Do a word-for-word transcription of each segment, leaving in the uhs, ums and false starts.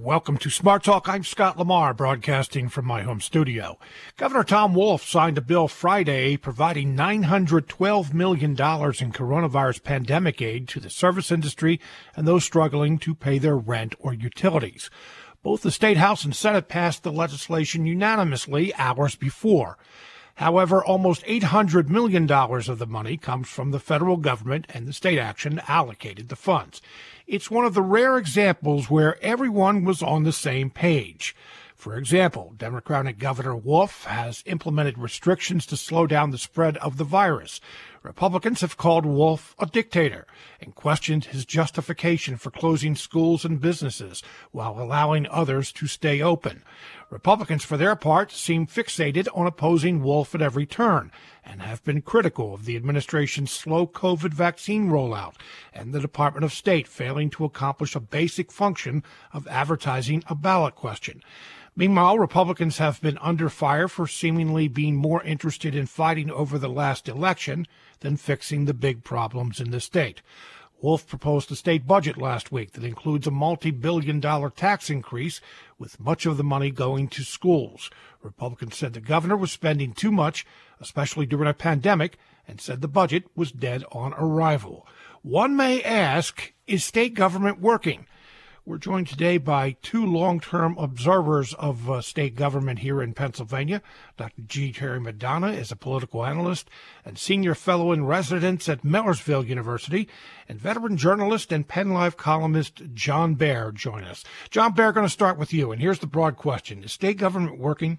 Welcome to Smart Talk. I'm Scott Lamar, broadcasting from my home studio. Governor Tom Wolf signed a bill Friday providing nine hundred twelve million dollars in coronavirus pandemic aid to the service industry and those struggling to pay their rent or utilities. Both the State House and Senate passed the legislation unanimously hours before. However, almost eight hundred million dollars of the money comes from the federal government, and the state action allocated the funds. It's one of the rare examples where everyone was on the same page. For example, Democratic Governor Wolf has implemented restrictions to slow down the spread of the virus. Republicans have called Wolf a dictator and questioned his justification for closing schools and businesses while allowing others to stay open. Republicans, for their part, seem fixated on opposing Wolf at every turn and have been critical of the administration's slow COVID vaccine rollout and the Department of State failing to accomplish a basic function of advertising a ballot question. Meanwhile, Republicans have been under fire for seemingly being more interested in fighting over the last election than fixing the big problems in the state. Wolf proposed a state budget last week that includes a multi-billion dollar tax increase, with much of the money going to schools. Republicans said the governor was spending too much, especially during a pandemic, and said the budget was dead on arrival. One may ask, is state government working? We're joined today by two long-term observers of uh, state government here in Pennsylvania. Doctor G. Terry Madonna is a political analyst and senior fellow in residence at Millersville University, and veteran journalist and PennLive columnist John Bear join us. John Bear, going to start with you, and here's the broad question. Is state government working?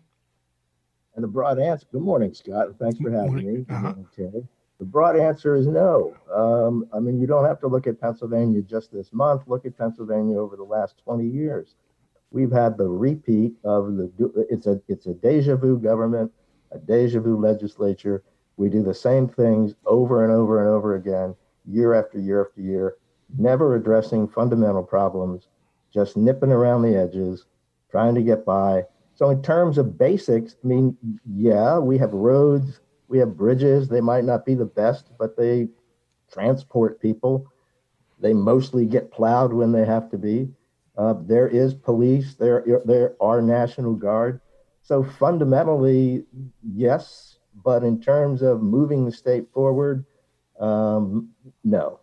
And the broad answer, good morning, Scott. Thanks for having morning. me. Good Uh-huh. morning, Terry. The broad answer is no. Um, I mean, you don't have to look at Pennsylvania just this month. Look at Pennsylvania over the last twenty years. We've had the repeat of the, it's a it's a deja vu government, a deja vu legislature. We do the same things over and over and over again, year after year after year, never addressing fundamental problems, just nipping around the edges, trying to get by. So in terms of basics, I mean, yeah, we have roads, we have bridges. They might not be the best, but they transport people. They mostly get plowed when they have to be. Uh, there is police. There, there are National Guard. So fundamentally, yes, but in terms of moving the state forward, um, no.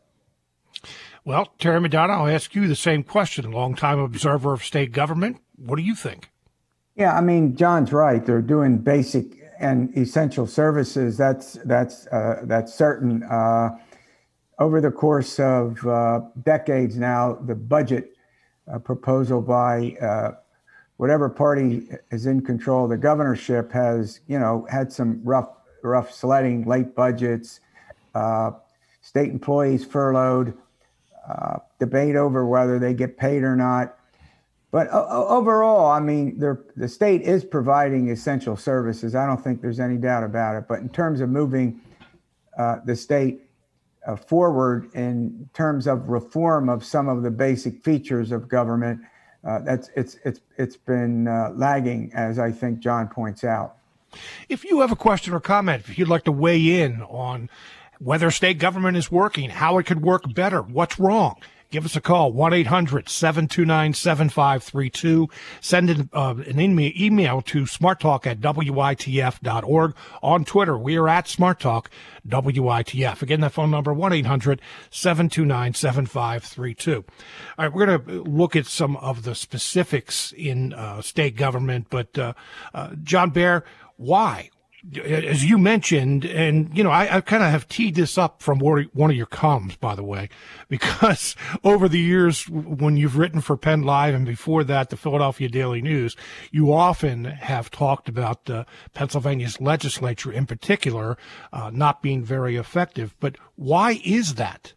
Well, Terry Madonna, I'll ask you the same question. Longtime observer of state government. What do you think? Yeah, I mean, John's right. They're doing basic and essential services. That's that's uh, that's certain. Uh, over the course of uh, decades now, the budget uh, proposal by uh, whatever party is in control of the governorship has, you know, had some rough rough sledding, late budgets, uh, state employees furloughed, uh, debate over whether they get paid or not. But o- overall, I mean, the state is providing essential services. I don't think there's any doubt about it. But in terms of moving uh, the state uh, forward in terms of reform of some of the basic features of government, uh, that's it's it's it's been uh, lagging, as I think John points out. If you have a question or comment, if you'd like to weigh in on whether state government is working, how it could work better, what's wrong, give us a call, one eight hundred seven two nine seven five three two. Send in, uh, an email to smarttalk at W I T F dot org. On Twitter, we are at SmartTalk W I T F. Again, that phone number, one eight hundred seven two nine seven five three two. All right, we're going to look at some of the specifics in uh, state government, but uh, uh, John Bear, why? As you mentioned, and, you know, I, I kind of have teed this up from one of your columns, by the way, because over the years when you've written for PennLive and before that, the Philadelphia Daily News, you often have talked about uh, Pennsylvania's legislature in particular uh, not being very effective. But why is that?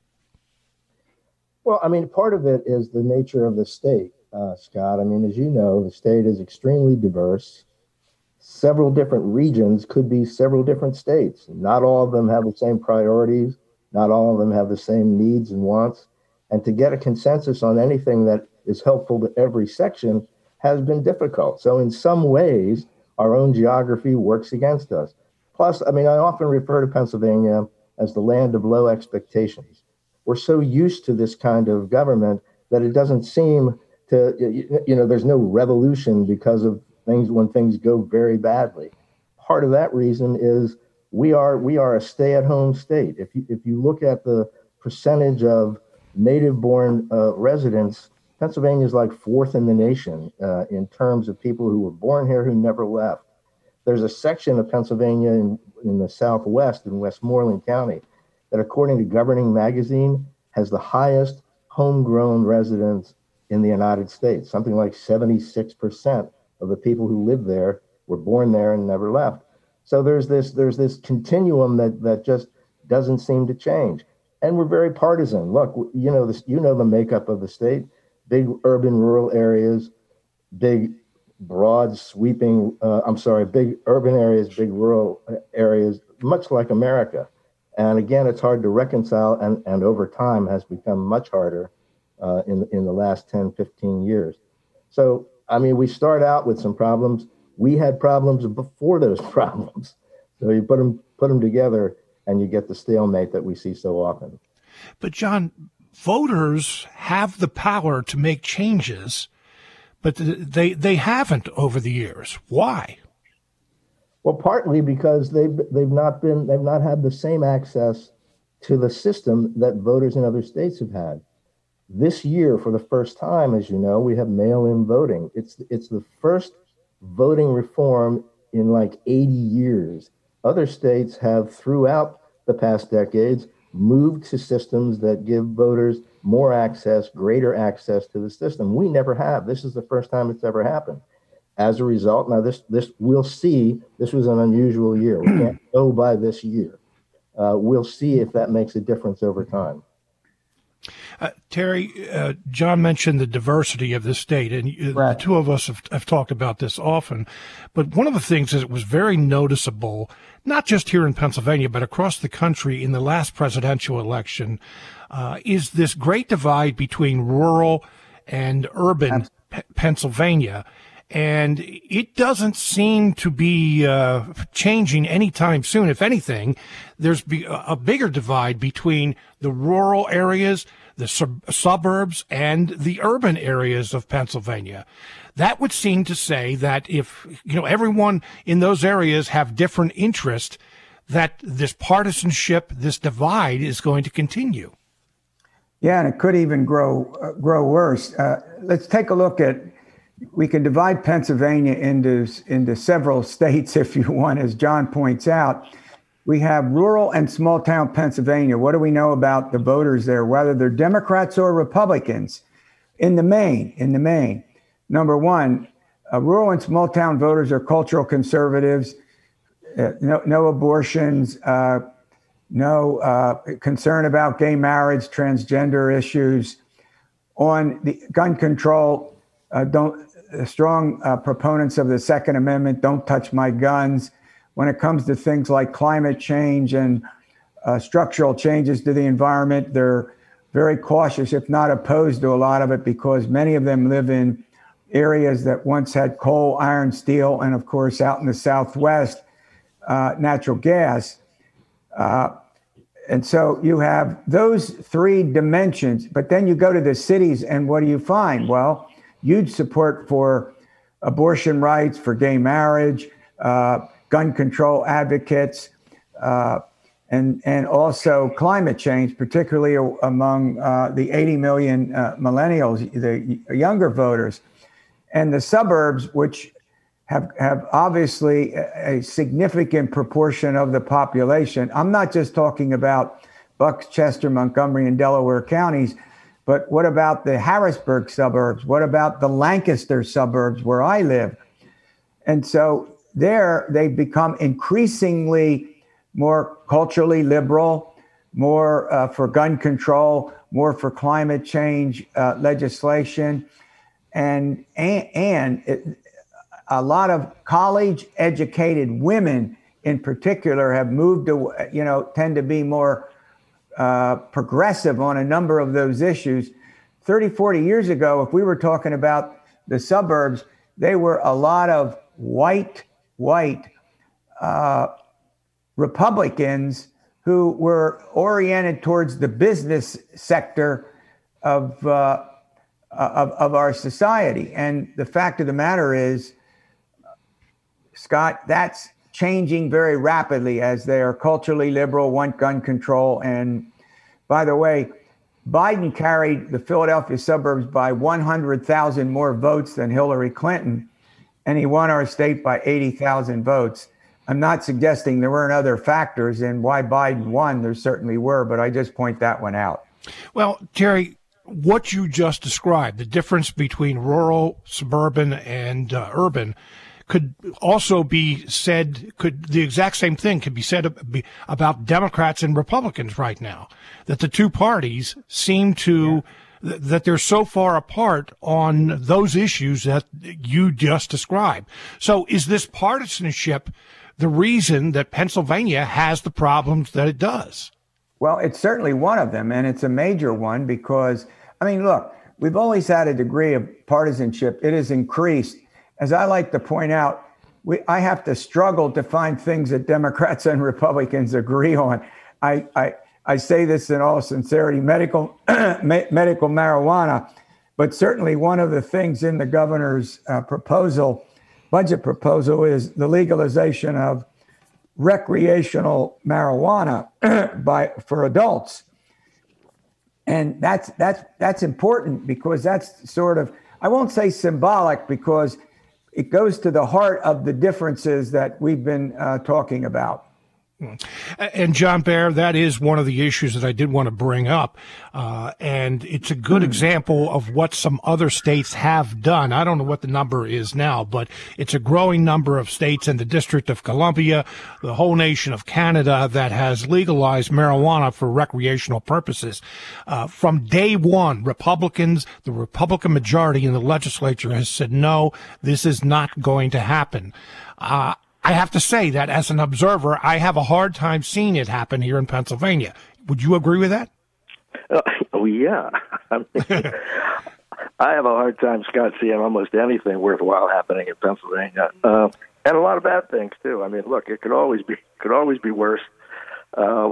Well, I mean, part of it is the nature of the state, uh, Scott. I mean, as you know, the state is extremely diverse. Several different regions could be several different states. Not all of them have the same priorities. Not all of them have the same needs and wants. And to get a consensus on anything that is helpful to every section has been difficult. So in some ways, our own geography works against us. Plus, I mean, I often refer to Pennsylvania as the land of low expectations. We're so used to this kind of government that it doesn't seem to, you know, there's no revolution because of things when things go very badly. Part of that reason is we are we are a stay-at-home state. If you if you look at the percentage of native-born uh, residents, Pennsylvania is like fourth in the nation uh, in terms of people who were born here who never left. There's a section of Pennsylvania in, in the Southwest, in Westmoreland County, that according to Governing Magazine has the highest homegrown residents in the United States. Something like seventy-six percent of the people who live there were born there and never left. So there's this there's this continuum that that just doesn't seem to change. And we're very partisan. Look, you know this, you know the makeup of the state: big urban rural areas, big broad sweeping, uh, I'm sorry, big urban areas, big rural areas, much like America. And again, it's hard to reconcile, and, and over time has become much harder uh, in, in the last ten, fifteen years. So, I mean, we start out with some problems. We had problems before those problems. So you put them, put them together and you get the stalemate that we see so often. But John, voters have the power to make changes, but they they haven't over the years. Why? Well, partly because they've they've not been they've not had the same access to the system that voters in other states have had. This year, for the first time, as you know, we have mail-in voting. It's it's the first voting reform in like eighty years. Other states have, throughout the past decades, moved to systems that give voters more access, greater access to the system. We never have. This is the first time it's ever happened. As a result, now this, this we'll see, this was an unusual year. We can't go by this year. Uh, we'll see if that makes a difference over time. Uh, Terry, uh, John mentioned the diversity of this state, and uh, right. The two of us have, have talked about this often. But one of the things that was very noticeable, not just here in Pennsylvania, but across the country in the last presidential election, uh, is this great divide between rural and urban P- Pennsylvania. And it doesn't seem to be uh, changing anytime soon. If anything, there's be a bigger divide between the rural areas, the sub- suburbs, and the urban areas of Pennsylvania. That would seem to say that if, you know, everyone in those areas have different interests, that this partisanship, this divide is going to continue. Yeah, and it could even grow uh, grow worse. Uh, let's take a look at. We can divide Pennsylvania into, into several states if you want, as John points out. We have rural and small town Pennsylvania. What do we know about the voters there, whether they're Democrats or Republicans? In the main, in the main, number one, uh, rural and small town voters are cultural conservatives, uh, no, no abortions, uh, no uh, concern about gay marriage, transgender issues. On the gun control, uh, don't strong uh, proponents of the Second Amendment, don't touch my guns. When it comes to things like climate change and uh, structural changes to the environment, they're very cautious, if not opposed to a lot of it, because many of them live in areas that once had coal, iron, steel, and of course, out in the Southwest, uh, natural gas. Uh, and so you have those three dimensions, but then you go to the cities and what do you find? Well, huge support for abortion rights, for gay marriage, uh, gun control advocates, uh, and and also climate change, particularly among uh, the eighty million uh, millennials, the younger voters, and the suburbs, which have have obviously a, a significant proportion of the population. I'm not just talking about Bucks, Chester, Montgomery, and Delaware counties. But what about the Harrisburg suburbs? What about the Lancaster suburbs where I live? And so there they've become increasingly more culturally liberal, more uh, for gun control, more for climate change uh, legislation. And, and, and it, a lot of college educated women in particular have moved to, you know, tend to be more Uh, progressive on a number of those issues. thirty, forty years ago, if we were talking about the suburbs, they were a lot of white, white uh, Republicans who were oriented towards the business sector of, uh, of, of our society. And the fact of the matter is, Scott, that's changing very rapidly as they are culturally liberal, want gun control. And by the way, Biden carried the Philadelphia suburbs by one hundred thousand more votes than Hillary Clinton, and he won our state by eighty thousand votes. I'm not suggesting there weren't other factors in why Biden won. There certainly were, but I just point that one out. Well, Terry, what you just described, the difference between rural, suburban, and uh, urban, could also be said, could the exact same thing could be said about Democrats and Republicans right now, that the two parties seem to, yeah. th- that they're so far apart on those issues that you just described. So is this partisanship the reason that Pennsylvania has the problems that it does? Well, it's certainly one of them, and it's a major one because, I mean, look, we've always had a degree of partisanship. It has increased. As I like to point out, we, I have to struggle to find things that Democrats and Republicans agree on. I, I, I say this in all sincerity, medical, medical marijuana, but certainly one of the things in the governor's uh, proposal, budget proposal, is the legalization of recreational marijuana by for adults. And that's that's that's important because that's sort of, I won't say symbolic, because it goes to the heart of the differences that we've been uh, talking about. And John Bear, that is one of the issues that I did want to bring up. Uh, and it's a good example of what some other states have done. I don't know what the number is now, but it's a growing number of states in the District of Columbia, the whole nation of Canada, that has legalized marijuana for recreational purposes. Uh, from day one, Republicans, the Republican majority in the legislature has said, no, this is not going to happen. Uh, I have to say that as an observer, I have a hard time seeing it happen here in Pennsylvania. Would you agree with that? Uh, oh, yeah. I mean, I have a hard time, Scott, seeing almost anything worthwhile happening in Pennsylvania, uh, and a lot of bad things too. I mean, look, it could always be could always be worse. Uh,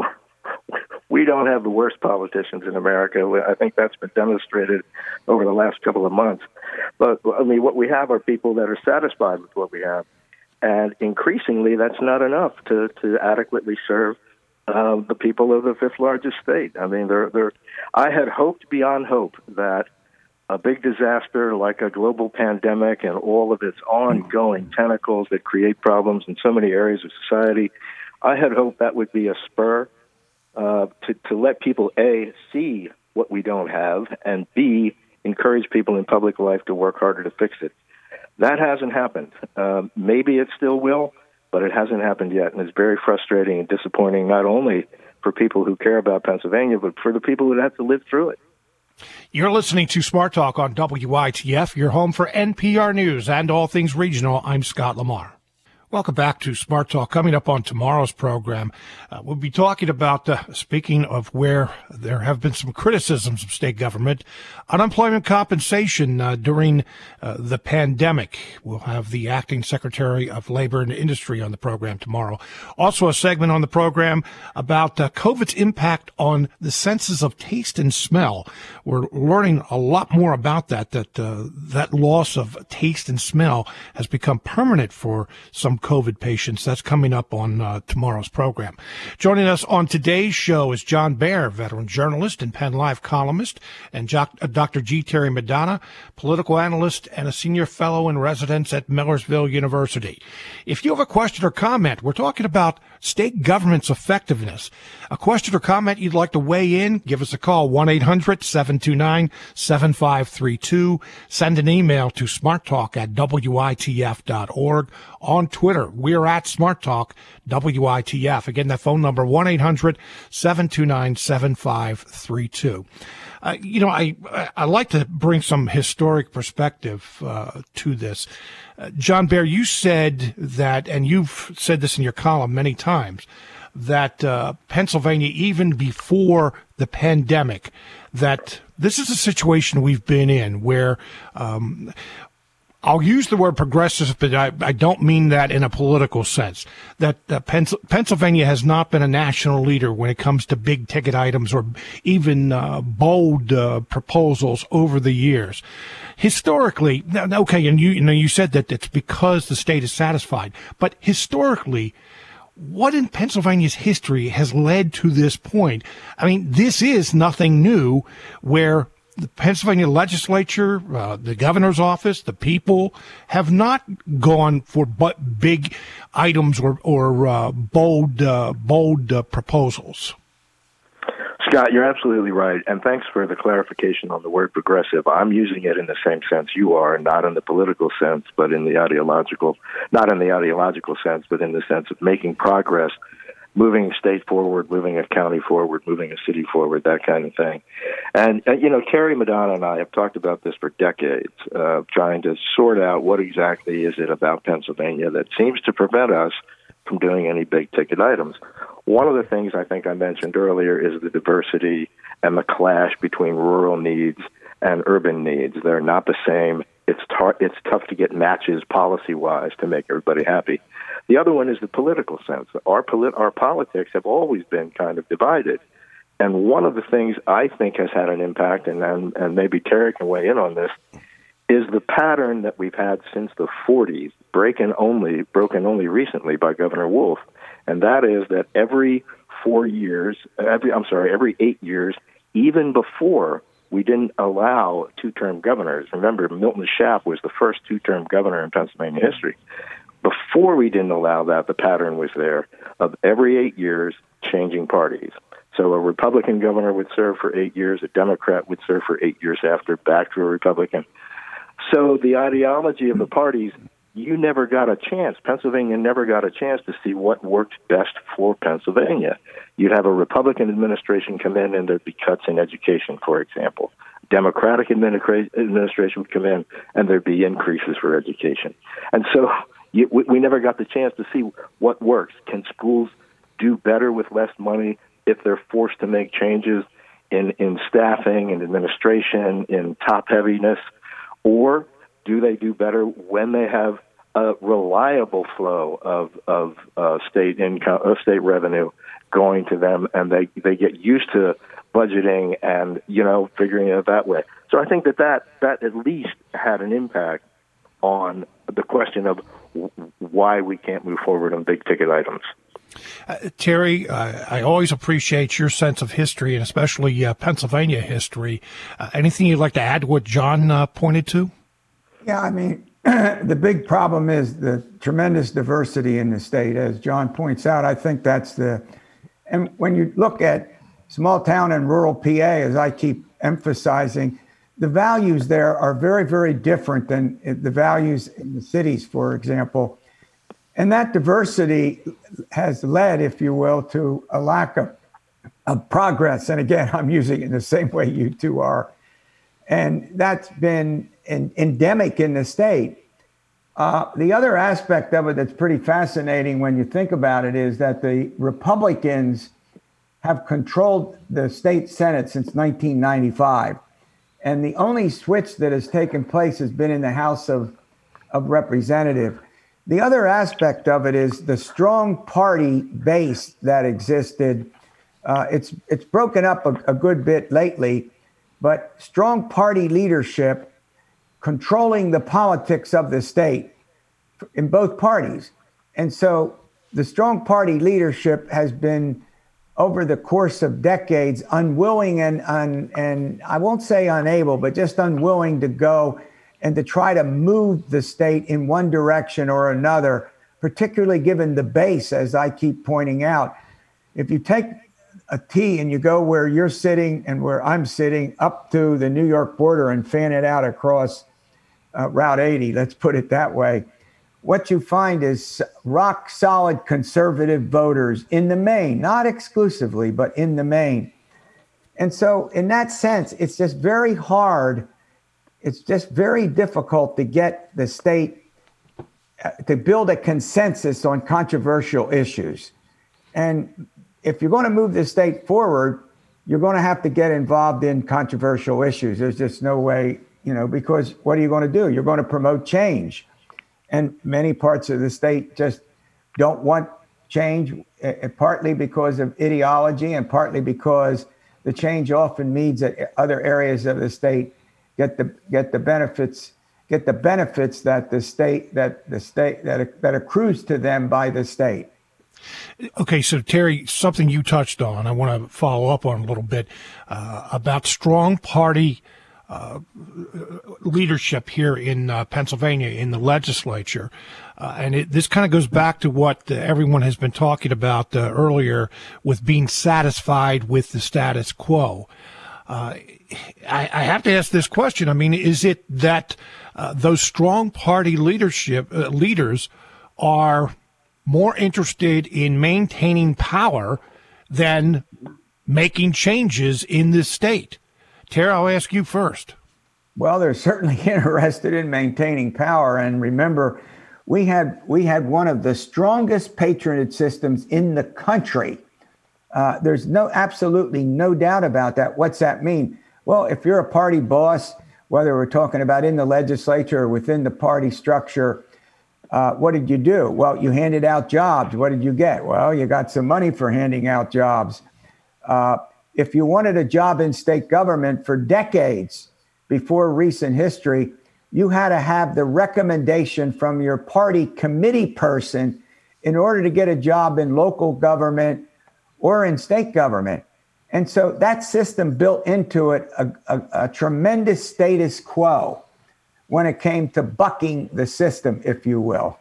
we don't have the worst politicians in America. I think that's been demonstrated over the last couple of months. But I mean, what we have are people that are satisfied with what we have. And increasingly, that's not enough to, to adequately serve uh, the people of the fifth largest state. I mean, they're, they're, I had hoped beyond hope that a big disaster like a global pandemic and all of its ongoing tentacles that create problems in so many areas of society, I had hoped that would be a spur uh, to, to let people, A, see what we don't have, and B, encourage people in public life to work harder to fix it. That hasn't happened. Uh, maybe it still will, but it hasn't happened yet. And it's very frustrating and disappointing, not only for people who care about Pennsylvania, but for the people who have to live through it. You're listening to Smart Talk on W I T F, your home for N P R News and all things regional. I'm Scott Lamar. Welcome back to Smart Talk. Coming up on tomorrow's program, uh, we'll be talking about, uh, speaking of where there have been some criticisms of state government, unemployment compensation uh, during uh, the pandemic. We'll have the acting Secretary of Labor and Industry on the program tomorrow. Also a segment on the program about uh, COVID's impact on the senses of taste and smell. We're learning a lot more about that, that uh, that loss of taste and smell has become permanent for some COVID patients. That's coming up on uh, tomorrow's program. Joining us on today's show is John Bear, veteran journalist and Penn Live columnist, and jo- uh, Doctor G. Terry Madonna, political analyst and a senior fellow in residence at Millersville University. If you have a question or comment, we're talking about state government's effectiveness. A question or comment you'd like to weigh in, give us a call, one eight hundred seven two nine seven five three two. Send an email to smarttalk at W I T F dot org. On Twitter, we're at SmartTalk W I T F. Again, that phone number, one eight hundred seven two nine seven five three two. Uh, you know, I I like to bring some historic perspective uh, to this. Uh, John Bear, you said that, and you've said this in your column many times, that uh, Pennsylvania, even before the pandemic, that this is a situation we've been in where um, I'll use the word progressive, but I, I don't mean that in a political sense. That uh, Pens- Pennsylvania has not been a national leader when it comes to big ticket items or even uh, bold uh, proposals over the years. Historically, okay, and you, you know, you said that it's because the state is satisfied, but historically, what in Pennsylvania's history has led to this point? I mean, this is nothing new where the Pennsylvania legislature, uh, the governor's office, the people have not gone for but big items or, or uh, bold, uh, bold uh, proposals. Scott, you're absolutely right, and thanks for the clarification on the word progressive. I'm using it in the same sense you are, not in the political sense, but in the ideological, not in the ideological sense, but in the sense of making progress, moving a state forward, moving a county forward, moving a city forward, that kind of thing. And, uh, you know, Terry Madonna and I have talked about this for decades, uh, trying to sort out what exactly is it about Pennsylvania that seems to prevent us from doing any big-ticket items. One of the things I think I mentioned earlier is the diversity and the clash between rural needs and urban needs. They're not the same. It's, tar- it's tough to get matches policy-wise to make everybody happy. The other one is the political sense. Our, polit- our politics have always been kind of divided. And one of the things I think has had an impact, and, and, and maybe Terry can weigh in on this, is the pattern that we've had since the forties, broken only, broken only recently by Governor Wolf, and that is that every four years, every I'm sorry, every eight years, even before we didn't allow two-term governors. Remember, Milton Schaaf was the first two-term governor in Pennsylvania history. Before we didn't allow that, the pattern was there of every eight years changing parties. So a Republican governor would serve for eight years, a Democrat would serve for eight years after, back to a Republican. So the ideology of the parties, you never got a chance. Pennsylvania never got a chance to see what worked best for Pennsylvania. You'd have a Republican administration come in and there'd be cuts in education, for example. Democratic administra- administration would come in and there'd be increases for education. And so you, we, we never got the chance to see what works. Can schools do better with less money if they're forced to make changes in, in staffing and administration, in top heaviness? Or do they do better when they have a reliable flow of of uh, state income, uh, state revenue going to them, and they, they get used to budgeting and you know figuring it that way? So I think that, that that at least had an impact on the question of w- why we can't move forward on big ticket items. Uh, Terry, uh, I always appreciate your sense of history, and especially uh, Pennsylvania history. Uh, anything you'd like to add to what John uh, pointed to? Yeah, I mean, the big problem is the tremendous diversity in the state. As John points out, I think that's the, and when you look at small town and rural P A, as I keep emphasizing, the values there are very, very different than the values in the cities, for example. And that diversity has led, if you will, to a lack of, of progress. And again, I'm using it in the same way you two are. And that's been en- endemic in the state. Uh, the other aspect of it that's pretty fascinating when you think about it is that the Republicans have controlled the state Senate since nineteen ninety-five. And the only switch that has taken place has been in the House of, of Representatives. The other aspect of it is the strong party base that existed. Uh, it's it's broken up a, a good bit lately, but strong party leadership controlling the politics of the state in both parties. And so the strong party leadership has been, over the course of decades, unwilling and, un, and I won't say unable, but just unwilling to go and to try to move the state in one direction or another, particularly given the base, as I keep pointing out. If you take a T and you go where you're sitting and where I'm sitting up to the New York border and fan it out across uh, Route eighty, let's put it that way, what you find is rock solid conservative voters in the main, not exclusively, but in the main. And so in that sense, it's just very hard. It's just very difficult to get the state uh, to build a consensus on controversial issues. And if you're going to move the state forward, you're going to have to get involved in controversial issues. There's just no way you know, because what are you going to do? You're going to promote change. And many parts of the state just don't want change, uh, partly because of ideology and partly because the change often means that other areas of the state get the get the benefits get the benefits that the state that the state that that accrues to them by the state. Okay, so Terry, something you touched on, I want to follow up on a little bit uh, about strong party uh, leadership here in uh, Pennsylvania in the legislature. Uh, and it, this kind of goes back to what uh, everyone has been talking about uh, earlier with being satisfied with the status quo. Uh, I, I have to ask this question. I mean, is it that uh, those strong party leadership uh, leaders are more interested in maintaining power than making changes in this state? Terry, I'll ask you first. Well, they're certainly interested in maintaining power. And remember, we had we had one of the strongest patronage systems in the country. Uh, there's no absolutely no doubt about that. What's that mean? Well, if you're a party boss, whether we're talking about in the legislature or within the party structure, Uh, what did you do? Well, you handed out jobs. What did you get? Well, you got some money for handing out jobs. Uh, if you wanted a job in state government for decades before recent history, you had to have the recommendation from your party committee person in order to get a job in local government or in state government. And so that system built into it a, a, a tremendous status quo when it came to bucking the system, if you will.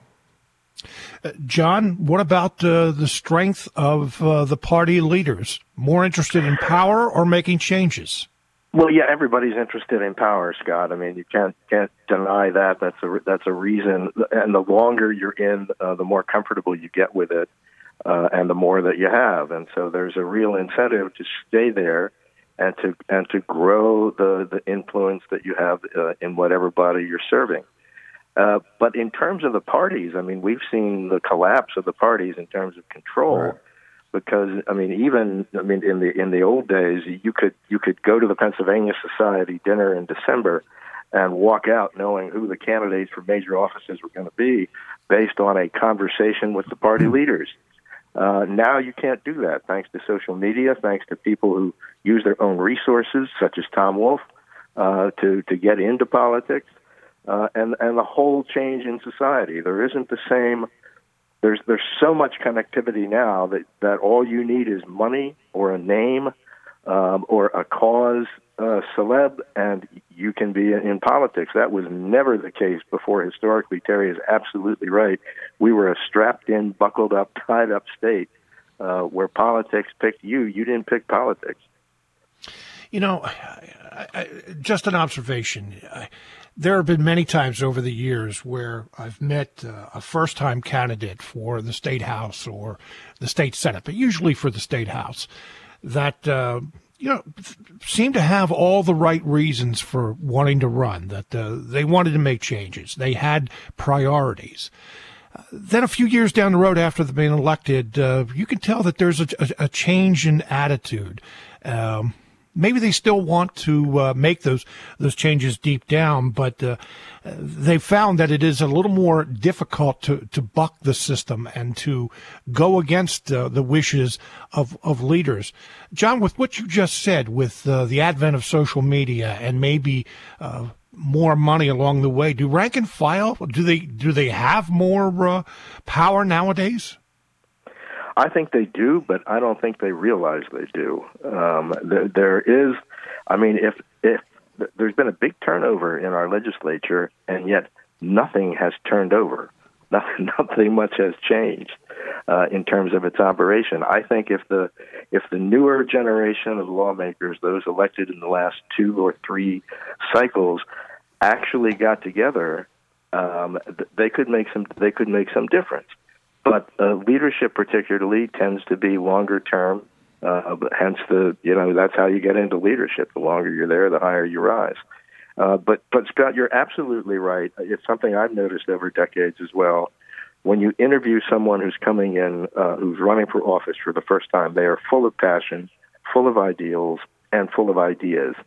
Uh, John, what about uh, the strength of uh, the party leaders? More interested in power or making changes? Well, yeah, everybody's interested in power, Scott. I mean, you can't can't deny that. That's a that's a reason. And the longer you're in, uh, the more comfortable you get with it, uh, and the more that you have. And so there's a real incentive to stay there and to and to grow the, the influence that you have uh, in whatever body you're serving. Uh, but in terms of the parties, I mean, we've seen the collapse of the parties in terms of control. Right. Because I mean, even I mean, in the in the old days, you could you could go to the Pennsylvania Society dinner in December and walk out knowing who the candidates for major offices were going to be based on a conversation with the party leaders. Uh, now you can't do that, thanks to social media, thanks to people who use their own resources, such as Tom Wolf, uh, to to get into politics, uh, and and the whole change in society. There isn't the same. There's there's so much connectivity now that, that all you need is money or a name um, or a cause uh, celeb, and you can be in politics. That was never the case before. Historically, Terry is absolutely right. We were a strapped-in, buckled-up, tied-up state uh, where politics picked you. You didn't pick politics. You know, I, I, just an observation. I, there have been many times over the years where I've met uh, a first-time candidate for the state house or the state senate, but usually for the state house, that uh, you know seem to have all the right reasons for wanting to run. That uh, they wanted to make changes. They had priorities. Uh, then a few years down the road, after they've been elected, uh, you can tell that there's a, a, a change in attitude. Um, Maybe they still want to uh, make those those changes deep down, but uh, they found that it is a little more difficult to, to buck the system and to go against uh, the wishes of, of leaders. John, with what you just said, with uh, the advent of social media and maybe uh, more money along the way, do rank and file, do they do they have more uh, power nowadays? I think they do, but I don't think they realize they do. Um, there, there is, I mean, if if there's been a big turnover in our legislature, and yet nothing has turned over, nothing, nothing much has changed uh, in terms of its operation. I think if the if the newer generation of lawmakers, those elected in the last two or three cycles, actually got together, um, they could make some they could make some difference. But uh, leadership, particularly, tends to be longer term. Uh, hence, the you know that's how you get into leadership. The longer you're there, the higher you rise. Uh, but but Scott, you're absolutely right. It's something I've noticed over decades as well. When you interview someone who's coming in, uh, who's running for office for the first time, they are full of passion, full of ideals, and full of ideas.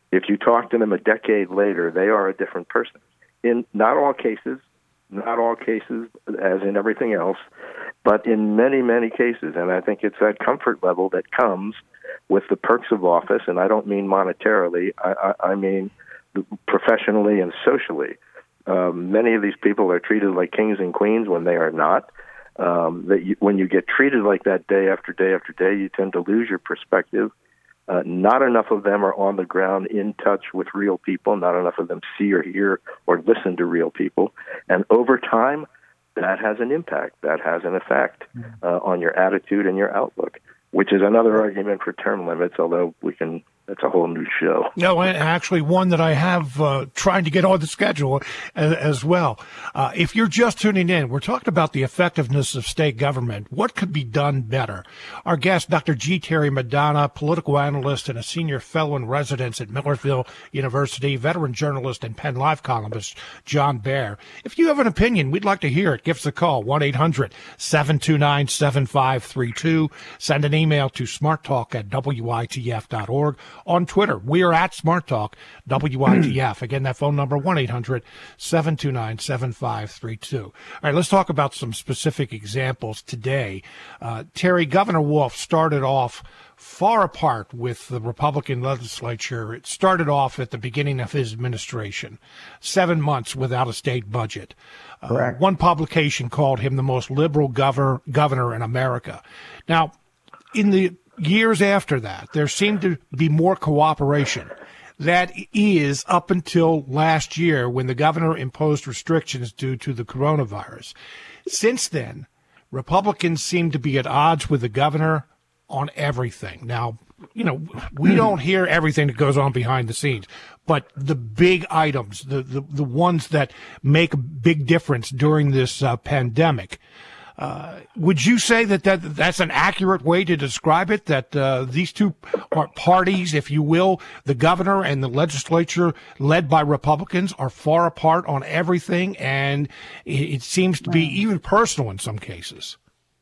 if you talk to them a decade later, they are a different person. In not all cases, not all cases, as in everything else, but in many, many cases. And I think it's that comfort level that comes with the perks of office, and I don't mean monetarily, I, I, I mean professionally and socially. Um, many of these people are treated like kings and queens when they are not. Um, that you, when you get treated like that day after day after day, you tend to lose your perspective. Uh, not enough of them are on the ground in touch with real people. Not enough of them see or hear or listen to real people. And over time, that has an impact. That has an effect uh, on your attitude and your outlook, which is another argument for term limits, although we can, that's a whole new show. No, and actually one that I have uh, trying to get on the schedule as, as well. Uh, if you're just tuning in, we're talking about the effectiveness of state government. What could be done better? Our guest, Doctor G. Terry Madonna, political analyst and a senior fellow in residence at Millersville University, veteran journalist and Penn Live columnist, John Bear. If you have an opinion, we'd like to hear it. Give us a call, one eight hundred seven two nine seven five three two. Send an email to smarttalk at W I T F dot org. On Twitter, we are at SmartTalk, W I T F. Again, that phone number, one eight hundred seven two nine seven five three two. All right, let's talk about some specific examples today. Uh, Terry, Governor Wolf started off far apart with the Republican legislature. It started off at the beginning of his administration, seven months without a state budget. Uh, one publication called him the most liberal governor, governor in America. Now, in the years after that, there seemed to be more cooperation. That is up until last year when the governor imposed restrictions due to the coronavirus. Since then, Republicans seem to be at odds with the governor on everything. Now, you know, we don't hear everything that goes on behind the scenes, but the big items, the, the, the ones that make a big difference during this uh, pandemic, Uh, would you say that, that that's an accurate way to describe it, that uh, these two are parties, if you will, the governor and the legislature led by Republicans, are far apart on everything, and it, it seems to be even personal in some cases?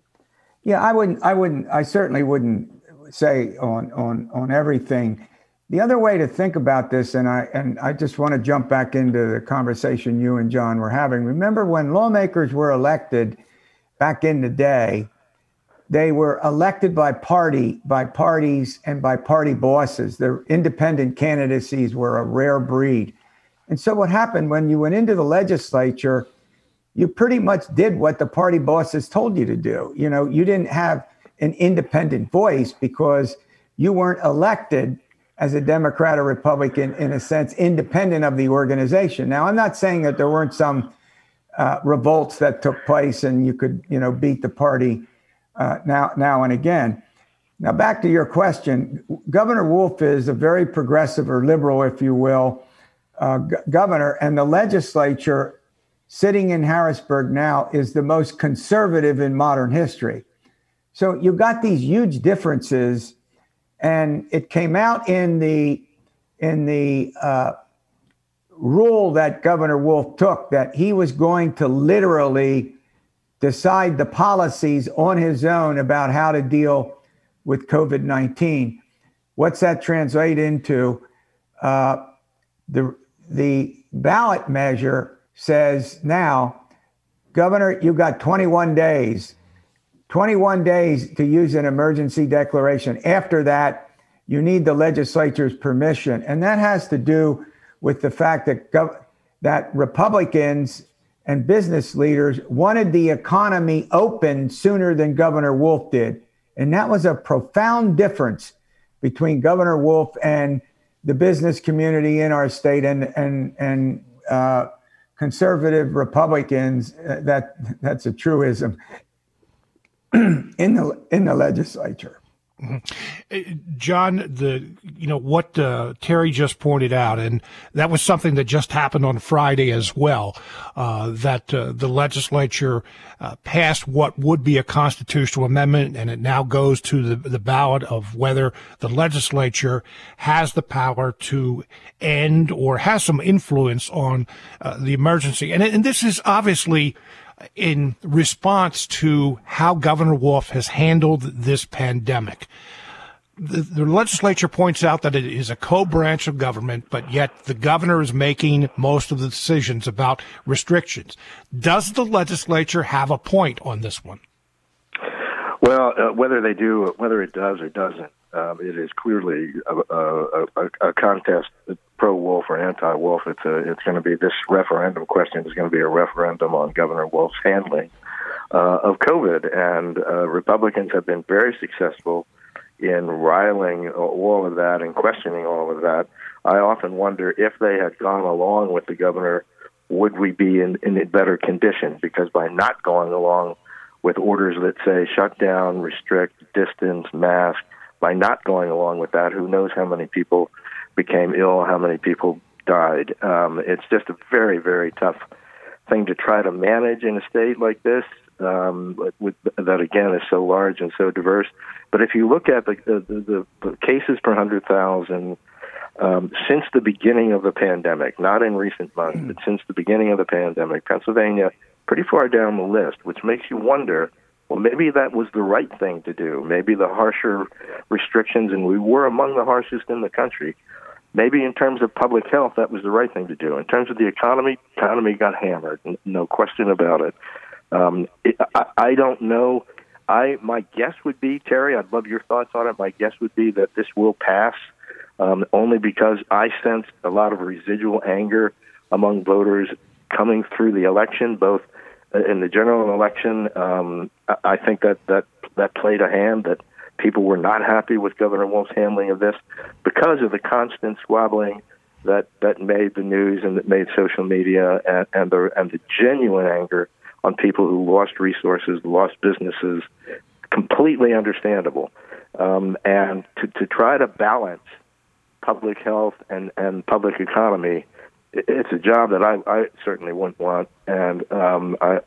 Yeah, I wouldn't, I wouldn't, I certainly wouldn't say on, on, on everything. The other way to think about this, and I, and I just want to jump back into the conversation you and John were having. Remember when lawmakers were elected back in the day, they were elected by party, by parties and by party bosses. Their independent candidacies were a rare breed. And so what happened when you went into the legislature, you pretty much did what the party bosses told you to do. You know, you didn't have an independent voice because you weren't elected as a Democrat or Republican, in a sense, independent of the organization. Now, I'm not saying that there weren't some Uh, revolts that took place, and you could, you know, beat the party uh, now, now and again. Now, back to your question, Governor Wolf is a very progressive or liberal, if you will, uh, g- governor, and the legislature sitting in Harrisburg now is the most conservative in modern history. So you've got these huge differences, and it came out in the in the uh, rule that Governor Wolf took, that he was going to literally decide the policies on his own about how to deal with COVID nineteen. What's that translate into? Uh, the, the ballot measure says now, Governor, you've got twenty-one days, twenty-one days to use an emergency declaration. After that, you need the legislature's permission. And that has to do with the fact that gov- that Republicans and business leaders wanted the economy open sooner than Governor Wolf did. And that was a profound difference between Governor Wolf and the business community in our state and and and uh, conservative Republicans. Uh, that that's a truism in the in the legislature. Mm-hmm. John, the you know what uh, Terry just pointed out, and that was something that just happened on Friday as well, uh, that uh, the legislature uh, passed what would be a constitutional amendment, and it now goes to the, the ballot of whether the legislature has the power to end or has some influence on uh, the emergency. And, and this is obviously in response to how Governor Wolf has handled this pandemic. the, the legislature points out that it is a co-branch of government, but yet the governor is making most of the decisions about restrictions. Does the legislature have a point on this one? Well, uh, whether they do, whether it does or doesn't, um, it is clearly a, a, a, a contest, pro-Wolf or anti-Wolf. It's a, it's going to be, this referendum question is going to be a referendum on Governor Wolf's handling uh, of COVID, and uh, Republicans have been very successful in riling all of that and questioning all of that. I often wonder if they had gone along with the governor, would we be in, in a better condition? Because by not going along with orders that say shut down, restrict, distance, mask, by not going along with that, who knows how many people became ill, how many people died. Um, it's just a very, very tough thing to try to manage in a state like this, um, with, that, again, is so large and so diverse. But if you look at the, the, the, the cases per one hundred thousand, um, since the beginning of the pandemic, not in recent months, but since the beginning of the pandemic, Pennsylvania pretty far down the list, which makes you wonder, well, maybe that was the right thing to do. Maybe the harsher restrictions, and we were among the harshest in the country, maybe in terms of public health, that was the right thing to do. In terms of the economy, economy got hammered, no question about it. Um, it I, I don't know. I my guess would be, Terry, I'd love your thoughts on it. My guess would be that this will pass, um, only because I sense a lot of residual anger among voters coming through the election, both in the general election. Um, I think that, that that played a hand, that people were not happy with Governor Wolf's handling of this because of the constant squabbling that, that made the news and that made social media, and, and the and the genuine anger on people who lost resources, lost businesses. Completely understandable. Um, and to, to try to balance public health and, and public economy, it's a job that I, I certainly wouldn't want. And um, I,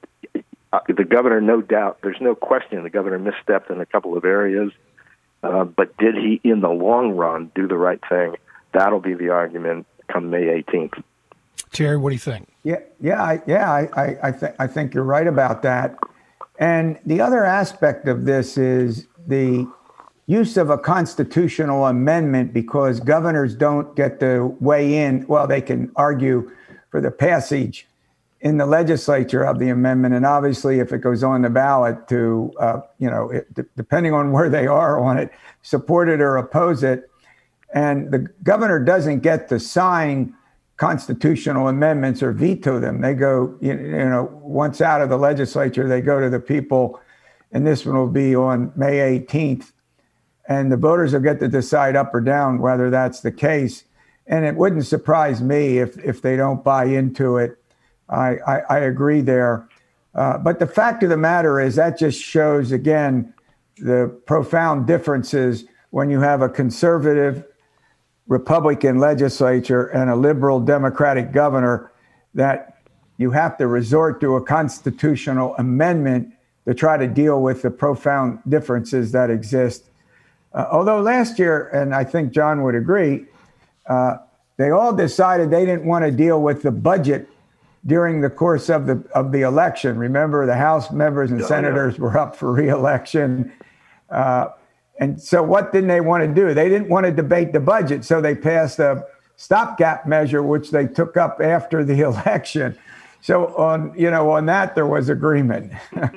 I, the governor, no doubt, there's no question the governor misstepped in a couple of areas. Uh, but did he, in the long run, do the right thing? That'll be the argument come May eighteenth. Terry, what do you think? Yeah, yeah, I, yeah. I, I, I, th- I think you're right about that. And the other aspect of this is the use of a constitutional amendment, because governors don't get to weigh in. Well, they can argue for the passage in the legislature of the amendment. And obviously, if it goes on the ballot, to, uh, you know, it, d- depending on where they are on it, support it or oppose it. And the governor doesn't get to sign constitutional amendments or veto them. They go, you know, once out of the legislature, they go to the people, and this one will be on May eighteenth. And the voters will get to decide up or down whether that's the case. And it wouldn't surprise me if, if they don't buy into it. I, I, I agree there. Uh, but the fact of the matter is that just shows, again, the profound differences when you have a conservative Republican legislature and a liberal Democratic governor, that you have to resort to a constitutional amendment to try to deal with the profound differences that exist. Uh, although last year, and I think John would agree, uh, they all decided they didn't want to deal with the budget during the course of the of the election. Remember, the House members and senators were up for re-election. Uh, and so what didn't they want to do? They didn't want to debate the budget, so they passed a stopgap measure, which they took up after the election. So on, you know, on that, there was agreement.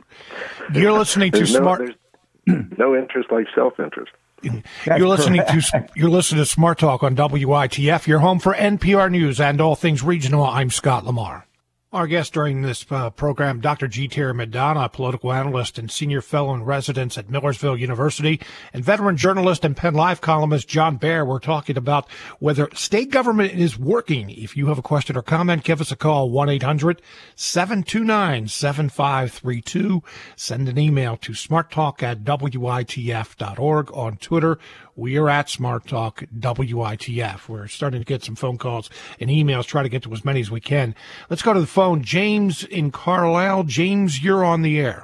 You're listening to there's Smart... No, there's no interest like self-interest. That's you're listening correct. to you're listening to Smart Talk on W I T F. Your home for N P R News and all things regional. I'm Scott Lamar. Our guest during this uh, program, Doctor G. Terry Madonna, political analyst and senior fellow in residence at Millersville University, and veteran journalist and Penn Live columnist John Baer. We're talking about whether state government is working. If you have a question or comment, give us a call, one eight hundred seven two nine seven five three two. Send an email to smarttalk at W I T F dot org. On Twitter, we are at Smart Talk W I T F. We're starting to get some phone calls and emails, try to get to as many as we can. Let's go to the phone. James in Carlisle. James, you're on the air.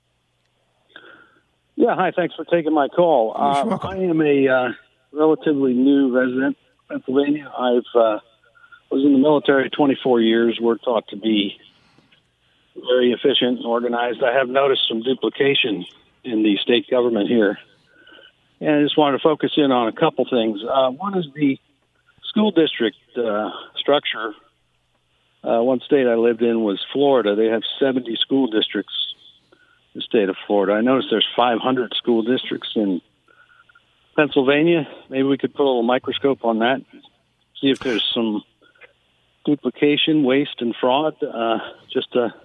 Yeah, hi. Thanks for taking my call. Uh, I am a uh, relatively new resident of Pennsylvania. I've uh, was in the military twenty-four years. We're taught to be very efficient and organized. I have noticed some duplication in the state government here. And I just wanted to focus in on a couple things. Uh, one is the school district uh, structure. Uh, one state I lived in was Florida. They have seventy school districts in the state of Florida. I noticed there's five hundred school districts in Pennsylvania. Maybe we could put a little microscope on that, see if there's some duplication, waste, and fraud. Uh, just a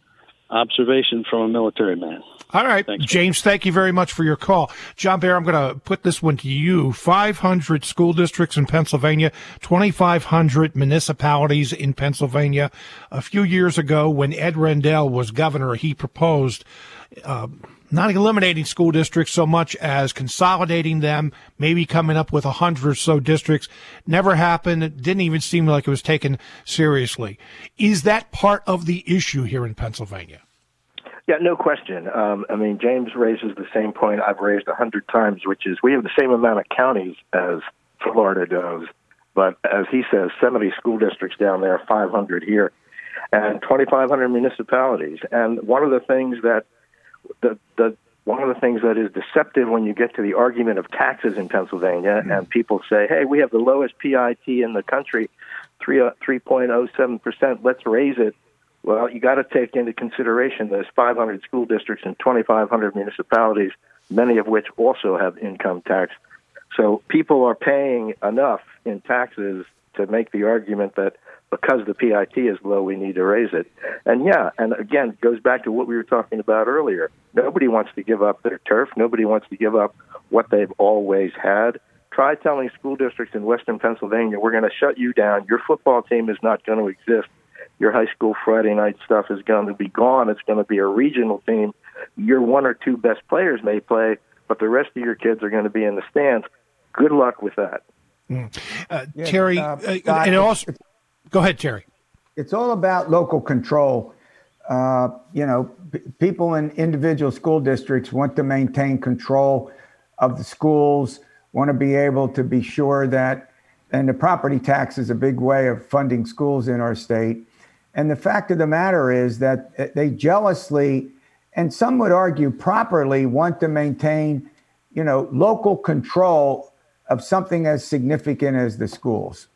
observation from a military man. All right, Thanks, James, thank you very much for your call. John Bear, I'm going to put this one to you. five hundred school districts in Pennsylvania, twenty-five hundred municipalities in Pennsylvania. A few years ago, when Ed Rendell was governor, he proposed uh, not eliminating school districts so much as consolidating them, maybe coming up with one hundred or so districts. Never happened. It didn't even seem like it was taken seriously. Is that part of the issue here in Pennsylvania? Yeah, no question. Um, I mean, James raises the same point I've raised a hundred times, which is we have the same amount of counties as Florida does. But as he says, seventy school districts down there, five hundred here, and twenty-five hundred municipalities. And one of the things that the, the one of the things that is deceptive when you get to the argument of taxes in Pennsylvania, mm-hmm. and people say, hey, we have the lowest P I T in the country, three point oh seven percent, let's raise it. Well, you got to take into consideration there's five hundred school districts and twenty-five hundred municipalities, many of which also have income tax. So people are paying enough in taxes to make the argument that because the P I T is low, we need to raise it. And yeah, and again, it goes back to what we were talking about earlier. Nobody wants to give up their turf. Nobody wants to give up what they've always had. Try telling school districts in Western Pennsylvania, we're going to shut you down. Your football team is not going to exist. Your high school Friday night stuff is going to be gone. It's going to be a regional team. Your one or two best players may play, but the rest of your kids are going to be in the stands. Good luck with that. Mm. Uh, yeah, Terry, uh, uh, Scott, and also, go ahead, Terry. It's all about local control. Uh, you know, p- people in individual school districts want to maintain control of the schools, want to be able to be sure that, and the property tax is a big way of funding schools in our state. And the fact of the matter is that they jealously, and some would argue properly, want to maintain, you know, local control of something as significant as the schools.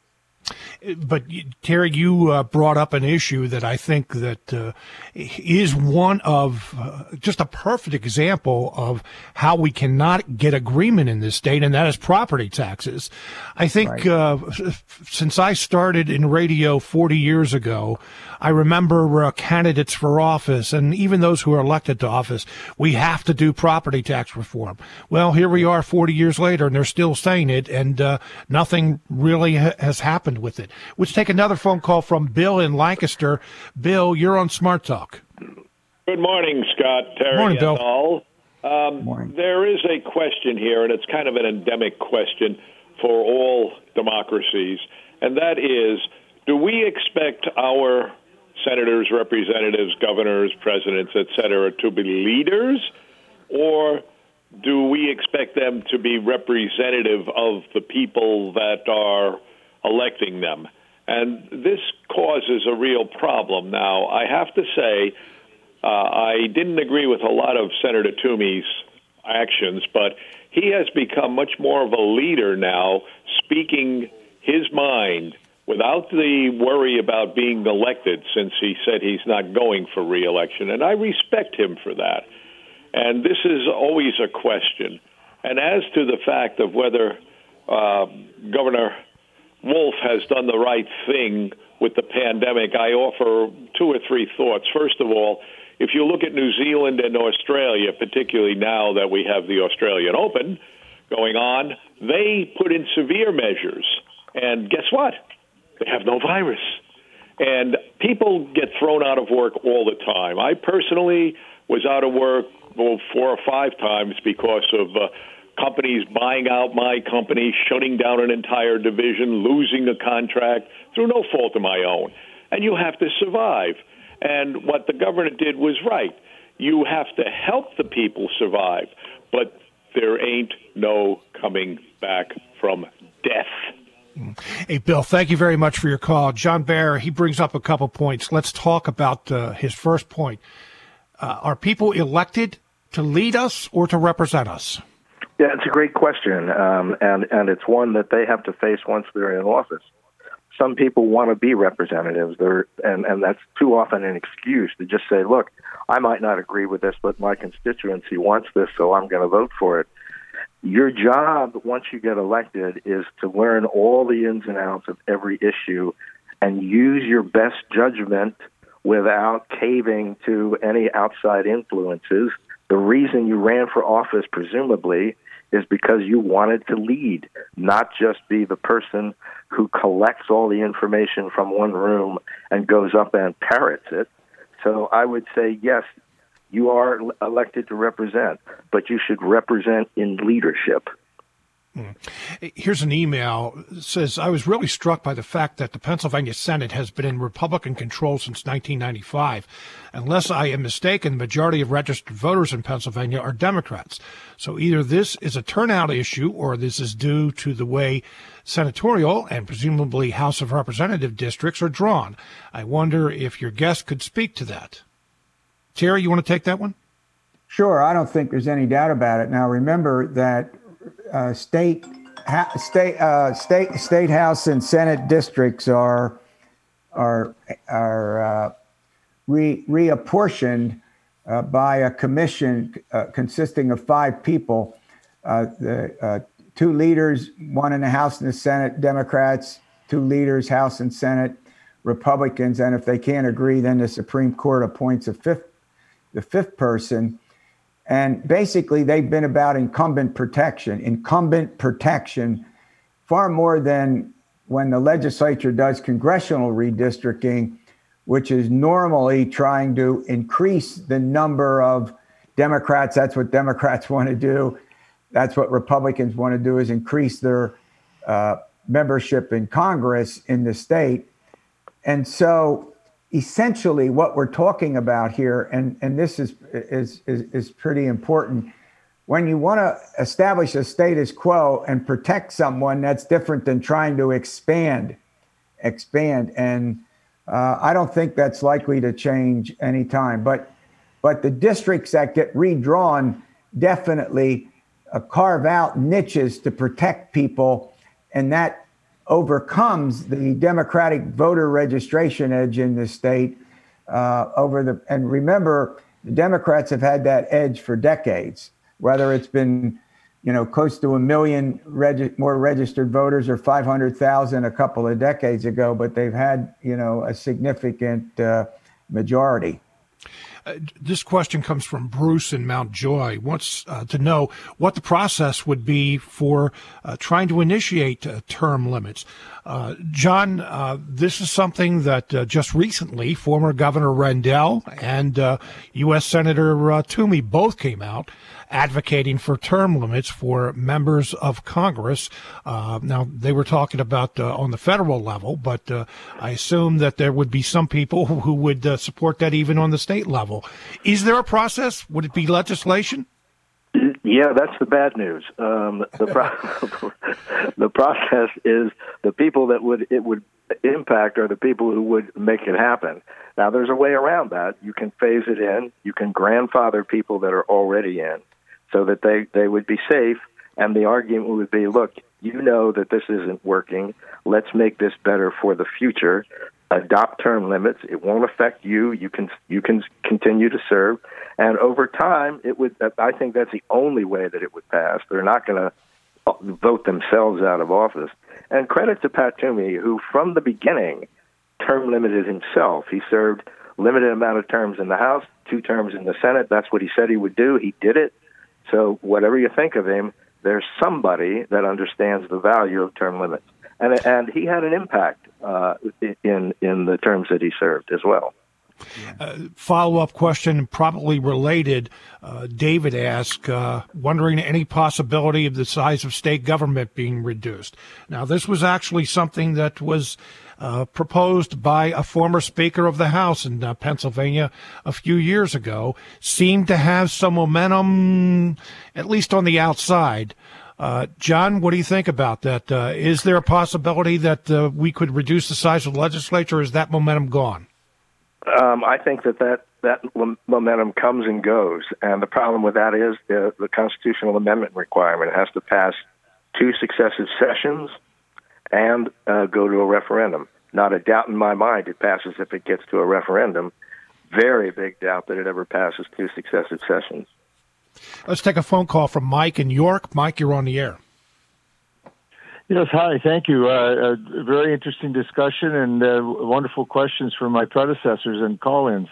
But Terry, you uh, brought up an issue that I think that uh, is one of uh, just a perfect example of how we cannot get agreement in this state, and that is property taxes. I think right. uh, since I started in radio forty years ago, I remember uh, candidates for office, and even those who are elected to office, we have to do property tax reform. Well, here we are forty years later, and they're still saying it, and uh, nothing really ha- has happened with it. Let's take another phone call from Bill in Lancaster. Bill, you're on Smart Talk. Good morning, Scott, Terry, morning, Bill. and all. Um, morning. There is a question here, and it's kind of an endemic question for all democracies, and that is, do we expect our senators, representatives, governors, presidents, et cetera, to be leaders, or do we expect them to be representative of the people that are electing them? And this causes a real problem. Now, I have to say, uh, I didn't agree with a lot of Senator Toomey's actions, but he has become much more of a leader now, speaking his mind without the worry about being elected, since he said he's not going for re-election. And I respect him for that. And this is always a question. And as to the fact of whether uh, Governor Wolf has done the right thing with the pandemic, I offer two or three thoughts. First of all, if you look at New Zealand and Australia, particularly now that we have the Australian Open going on, they put in severe measures. And guess what? They have no virus. And people get thrown out of work all the time. I personally was out of work well, four or five times because of uh, companies buying out my company, shutting down an entire division, losing a contract through no fault of my own. And you have to survive. And what the governor did was right. You have to help the people survive, but there ain't no coming back from death. Hey, Bill, thank you very much for your call. John Bear, he brings up a couple points. Let's talk about uh, his first point. Uh, are people elected to lead us or to represent us? Yeah, it's a great question, um, and and it's one that they have to face once they're in office. Some people want to be representatives, they're, and, and that's too often an excuse to just say, look, I might not agree with this, but my constituency wants this, so I'm going to vote for it. Your job, once you get elected, is to learn all the ins and outs of every issue and use your best judgment without caving to any outside influences. The reason you ran for office, presumably, is because you wanted to lead, not just be the person who collects all the information from one room and goes up and parrots it. So I would say, yes, you are elected to represent, but you should represent in leadership. Here's an email that says, I was really struck by the fact that the Pennsylvania Senate has been in Republican control since nineteen ninety-five. Unless I am mistaken, the majority of registered voters in Pennsylvania are Democrats. So either this is a turnout issue or this is due to the way senatorial and presumably House of Representative districts are drawn. I wonder if your guest could speak to that. Terry, you want to take that one? Sure. I don't think there's any doubt about it. Now, remember that Uh, state, ha, state, uh, state, state house and Senate districts are are are uh, re, reapportioned uh, by a commission uh, consisting of five people. Uh, the uh, two leaders, one in the House and the Senate, Democrats. Two leaders, House and Senate, Republicans. And if they can't agree, then the Supreme Court appoints a fifth, the fifth person. And basically, they've been about incumbent protection, incumbent protection, far more than when the legislature does congressional redistricting, which is normally trying to increase the number of Democrats. That's what Democrats want to do. That's what Republicans want to do, is increase their uh, membership in Congress in the state. And so essentially what we're talking about here, and, and this is, is, is, is pretty important, when you want to establish a status quo and protect someone, that's different than trying to expand, expand. And uh, I don't think that's likely to change anytime. But, but the districts that get redrawn definitely uh, carve out niches to protect people, and that overcomes the Democratic voter registration edge in the state uh, over the, and remember, the Democrats have had that edge for decades, whether it's been, you know, close to a million regi- more registered voters or five hundred thousand a couple of decades ago, but they've had, you know, a significant uh, majority. Uh, this question comes from Bruce in Mount Joy. Wants uh, to know what the process would be for uh, trying to initiate uh, term limits. Uh, John, uh, this is something that uh, just recently former Governor Rendell and uh, U S Senator uh, Toomey both came out advocating for term limits for members of Congress. Uh, now, they were talking about uh, on the federal level, but uh, I assume that there would be some people who, who would uh, support that even on the state level. Is there a process? Would it be legislation? Yeah, that's the bad news. Um, the, pro- the process is the people that would it would impact are the people who would make it happen. Now, there's a way around that. You can phase it in. You can grandfather people that are already in, so that they, they would be safe, and the argument would be, look, you know that this isn't working. Let's make this better for the future. Adopt term limits. It won't affect you. You can you can continue to serve, and over time, it would. I think that's the only way that it would pass. They're not going to vote themselves out of office. And credit to Pat Toomey, who from the beginning term limited himself. He served limited amount of terms in the House, two terms in the Senate. That's what he said he would do. He did it. So whatever you think of him, there's somebody that understands the value of term limits. And and he had an impact uh, in in the terms that he served as well. Uh, follow-up question, probably related. Uh, David asked, uh, wondering any possibility of the size of state government being reduced. Now, this was actually something that was uh, proposed by a former Speaker of the House in uh, Pennsylvania a few years ago. Seemed to have some momentum, at least on the outside. Uh, John, what do you think about that? Uh, is there a possibility that uh, we could reduce the size of the legislature, or is that momentum gone? Um, I think that that that momentum comes and goes. And the problem with that is the, the constitutional amendment requirement. It has to pass two successive sessions and uh, go to a referendum. Not a doubt in my mind it passes if it gets to a referendum. Very big doubt that it ever passes two successive sessions. Let's take a phone call from Mike in York. Mike, you're on the air. Yes, hi, thank you. Uh, a very interesting discussion and uh, wonderful questions from my predecessors and call-ins.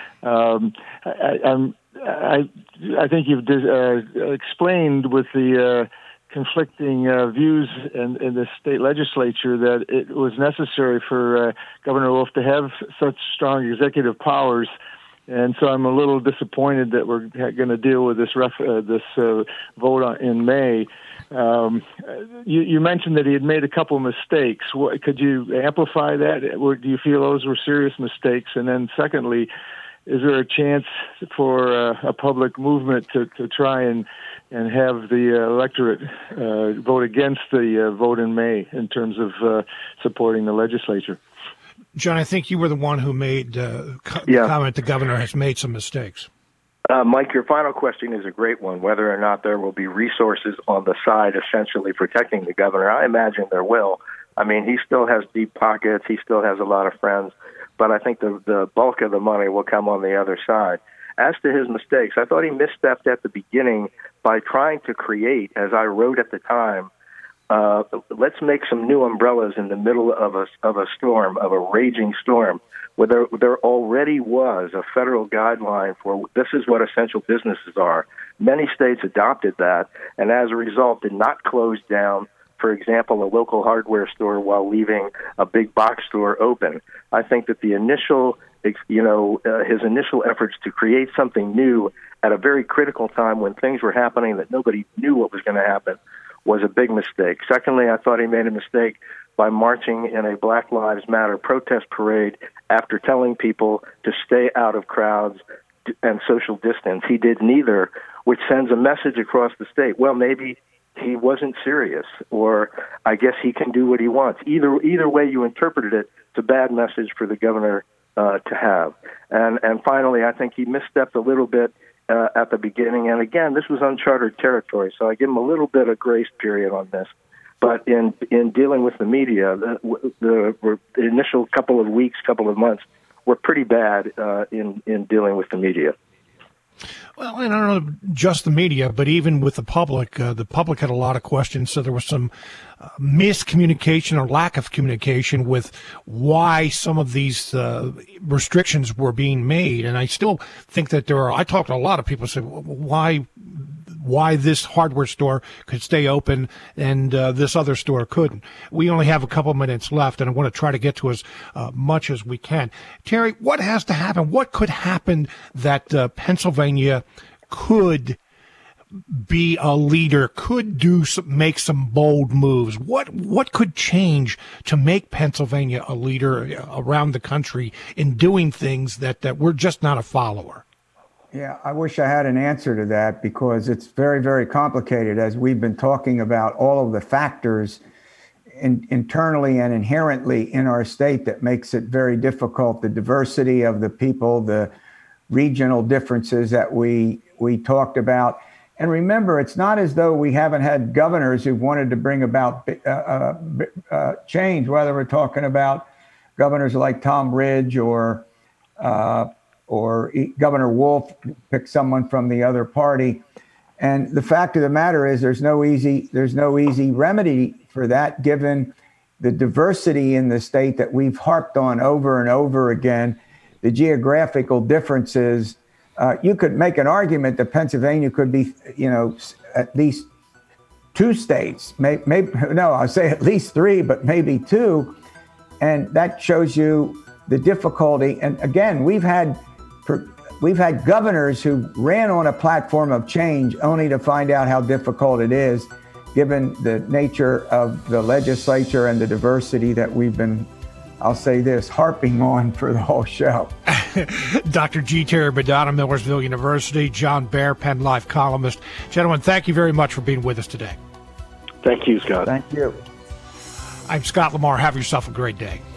Um, I, I'm, I, I think you've uh, explained with the uh, conflicting uh, views in, in the state legislature that it was necessary for uh, Governor Wolf to have such strong executive powers. And so I'm a little disappointed that we're going to deal with this ref, uh, this uh, vote on, in May. Um, you, you mentioned that he had made a couple of mistakes. What, could you amplify that? Do you feel those were serious mistakes? And then secondly, is there a chance for uh, a public movement to, to try and, and have the uh, electorate uh, vote against the uh, vote in May in terms of uh, supporting the legislature? John, I think you were the one who made uh, co- yeah. the comment the governor has made some mistakes. Uh, Mike, your final question is a great one, whether or not there will be resources on the side essentially protecting the governor. I imagine there will. I mean, he still has deep pockets. He still has a lot of friends. But I think the, the bulk of the money will come on the other side. As to his mistakes, I thought he misstepped at the beginning by trying to create, as I wrote at the time, uh, let's make some new umbrellas in the middle of a, of a storm, of a raging storm, where there, there already was a federal guideline for this is what essential businesses are. Many states adopted that, and as a result did not close down, for example, a local hardware store while leaving a big box store open. I think that the initial, you know, uh, his initial efforts to create something new at a very critical time when things were happening that nobody knew what was going to happen was a big mistake. Secondly, I thought he made a mistake by marching in a Black Lives Matter protest parade after telling people to stay out of crowds and social distance. He did neither, which sends a message across the state. Well, maybe he wasn't serious, or I guess he can do what he wants. Either either way you interpreted it, it's a bad message for the governor uh, to have. And and finally, I think he misstepped a little bit uh, at the beginning. And again, this was uncharted territory, so I give him a little bit of grace period on this. But in in dealing with the media, the, the, the initial couple of weeks, couple of months were pretty bad uh, in in dealing with the media. Well, and I don't know just the media, but even with the public, uh, the public had a lot of questions. So there was some uh, miscommunication or lack of communication with why some of these uh, restrictions were being made. And I still think that there are, I talked to a lot of people who said, why, why this hardware store could stay open and uh, this other store couldn't. We only have a couple minutes left, and I want to try to get to as uh, much as we can. Terry, what has to happen? What could happen that uh, Pennsylvania could be a leader, could do some, make some bold moves? What what could change to make Pennsylvania a leader around the country in doing things that, that we're just not a follower? Yeah, I wish I had an answer to that, because it's very, very complicated, as we've been talking about all of the factors in, internally and inherently in our state that makes it very difficult, the diversity of the people, the regional differences that we we talked about. And remember, it's not as though we haven't had governors who wanted to bring about uh, uh, uh, change, whether we're talking about governors like Tom Ridge or uh, or Governor Wolf, pick someone from the other party. And the fact of the matter is there's no easy there's no easy remedy for that, given the diversity in the state that we've harped on over and over again, the geographical differences. Uh, you could make an argument that Pennsylvania could be, you know, at least two states, maybe, maybe no, I'll say at least three, but maybe two. And that shows you the difficulty. And again, we've had we've had governors who ran on a platform of change only to find out how difficult it is, given the nature of the legislature and the diversity that we've been, I'll say this, harping on for the whole show. Doctor G. Terry Madonna, Millersville University, John Bear, Penn Life columnist. Gentlemen, thank you very much for being with us today. Thank you, Scott. Thank you. I'm Scott Lamar. Have yourself a great day.